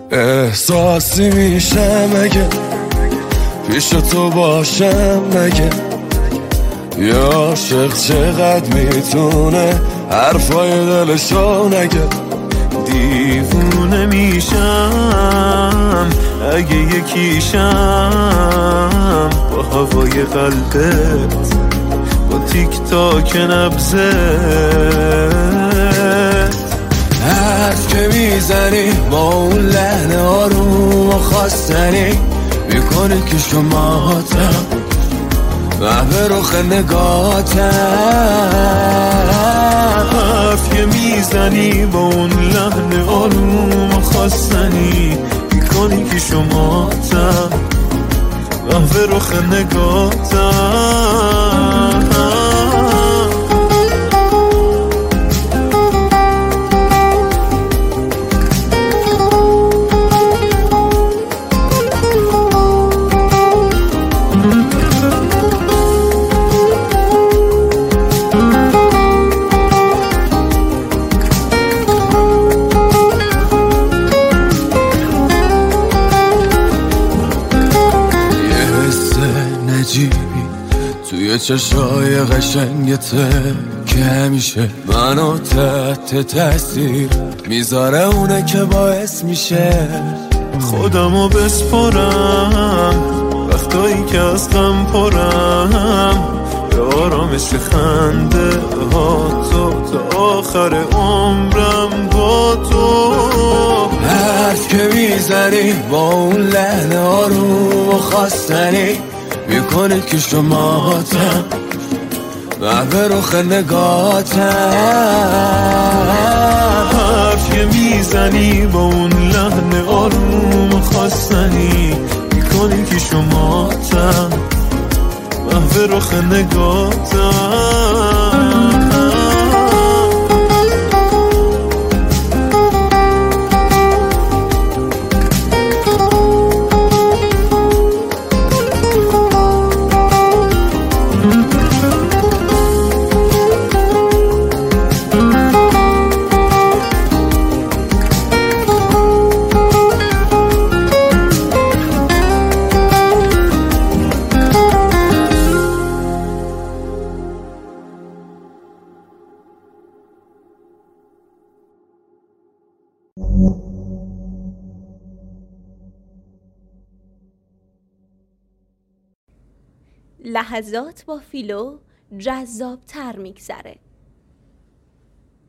احساسی میشه مگه پیش تو باشم مگه؟ یه عاشق چقدر میتونه حرفای دلشو نگه؟ دیوونه میشم اگه یکیشم با هوای قلبت، با تیک تاک نبضت. حرف که میزنی با اون لحن آروم و خواستنی میکنه که شماتم محو رخ نگاتم. حرف که میزنی با اون لحن آروم و خواستنی میکنی که شماتم محو رخ نگاتم. توی چشای قشنگته که همیشه منو تحت تاثیر میذاره، اونه که باعث میشه خودمو بسپرم وقتایی که از غم پرم، به آرامش خنده ها تو تا آخر عمرم با تو. حرف که میزنی با اون لحن آروم و خواستنی میکنه که شماتم محو رخ نگاتم. حرف که میزنی با اون لحن آروم و خواستنی میکنی که شماتم محو رخ نگاتم. لحظات با فیلو جذاب‌تر میگذره.